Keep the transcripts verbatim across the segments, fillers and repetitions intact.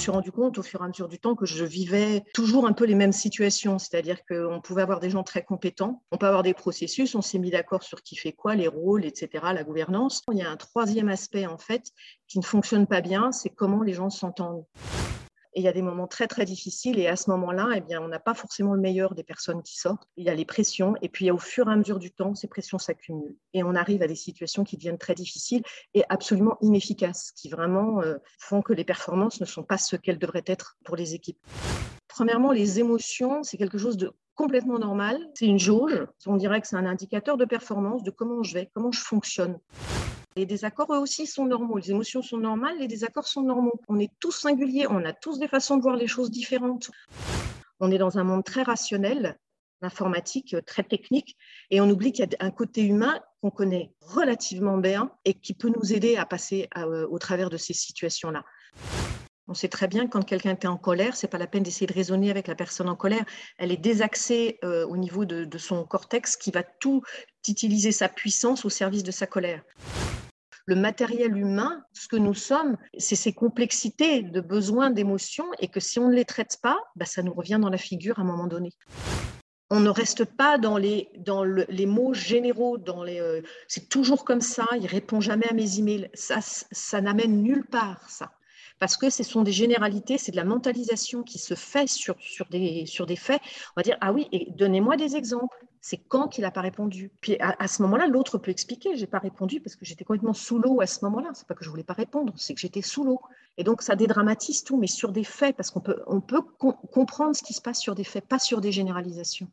suis rendu compte au fur et à mesure du temps que je vivais toujours un peu les mêmes situations, c'est-à-dire qu'on pouvait avoir des gens très compétents, on peut avoir des processus, on s'est mis d'accord sur qui fait quoi, les rôles, et cetera, la gouvernance. Il y a un troisième aspect en fait qui ne fonctionne pas bien, c'est comment les gens s'entendent. Et il y a des moments très, très difficiles. Et à ce moment-là, eh bien, on n'a pas forcément le meilleur des personnes qui sortent. Il y a les pressions. Et puis, au fur et à mesure du temps, ces pressions s'accumulent. Et on arrive à des situations qui deviennent très difficiles et absolument inefficaces, qui vraiment euh, font que les performances ne sont pas ce qu'elles devraient être pour les équipes. Premièrement, les émotions, c'est quelque chose de complètement normal. C'est une jauge. On dirait que c'est un indicateur de performance, de comment je vais, comment je fonctionne. Les désaccords, eux aussi, sont normaux. Les émotions sont normales, les désaccords sont normaux. On est tous singuliers, on a tous des façons de voir les choses différentes. On est dans un monde très rationnel, informatique, très technique, et on oublie qu'il y a un côté humain qu'on connaît relativement bien et qui peut nous aider à passer à, euh, au travers de ces situations-là. On sait très bien que quand quelqu'un est en colère, ce n'est pas la peine d'essayer de raisonner avec la personne en colère. Elle est désaxée euh, au niveau de, de son cortex qui va tout utiliser sa puissance au service de sa colère. Le matériel humain, ce que nous sommes, c'est ces complexités de besoins, d'émotions, et que si on ne les traite pas, bah, ça nous revient dans la figure à un moment donné. On ne reste pas dans les, dans le, les mots généraux, dans les, euh, c'est toujours comme ça, il ne répond jamais à mes emails. Ça, ça n'amène nulle part, ça. Parce que ce sont des généralités, c'est de la mentalisation qui se fait sur, sur, des, sur des faits. On va dire, ah oui, et donnez-moi des exemples. C'est quand qu'il n'a pas répondu. Puis à, à ce moment-là, l'autre peut expliquer, je n'ai pas répondu parce que j'étais complètement sous l'eau à ce moment-là. Ce n'est pas que je ne voulais pas répondre, c'est que j'étais sous l'eau. Et donc, ça dédramatise tout, mais sur des faits, parce qu'on peut, on peut com- comprendre ce qui se passe sur des faits, pas sur des généralisations.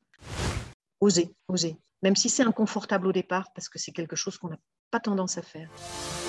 Oser, oser. Même si c'est inconfortable au départ, parce que c'est quelque chose qu'on n'a pas tendance à faire.